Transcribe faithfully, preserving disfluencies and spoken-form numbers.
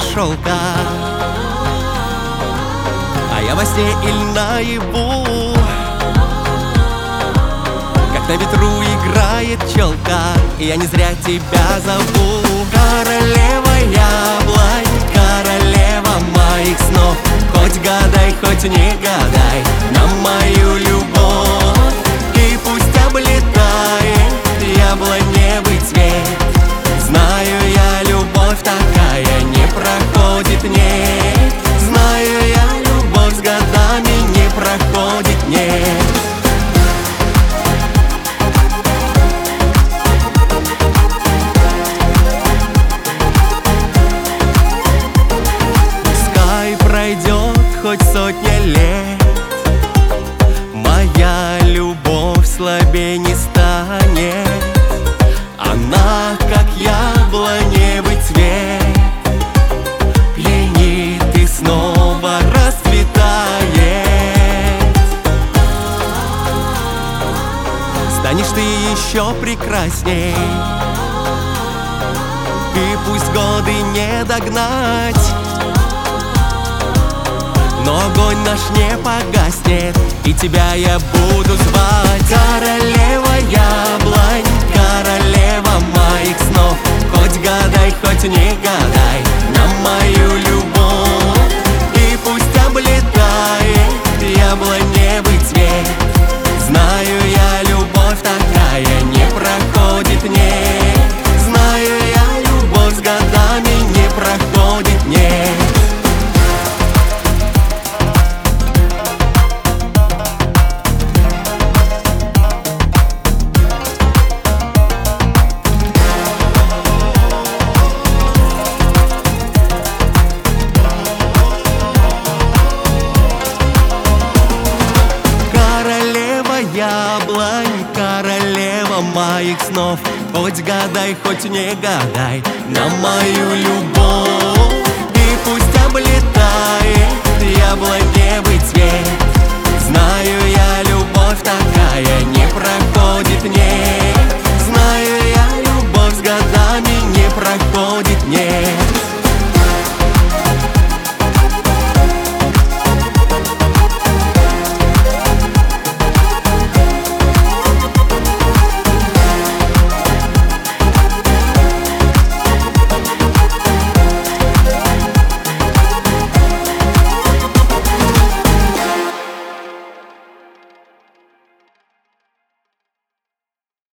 шелка. А я во сне или наяву, как на ветру играет пчелка, и я не зря тебя зову. Королева яблонь, королева моих снов, хоть гадай, хоть не гадай на мою любовь. И пусть облетает яблоневый цвет, знаю я, любовь такая не проходит, нет. Знаю я, любовь с годами не проходит, нет. Пускай пройдет хоть сотня лет, моя любовь слабее не станет. Она, как яблоневый цвет, пьянит и снова расцветает. Станешь ты еще прекрасней, и пусть годы не догнать, но огонь наш не погаснет, и тебя я буду звать. Королева яблонь, королева моих снов, хоть гадай, хоть не гадай на мою любовь. И пусть облетает яблоневый цвет, знаю я, любовь такая не проходит, нет. Знаю я, любовь с годами не проходит, нет. Яблонь, королева моих снов, хоть гадай, хоть не гадай на мою любовь.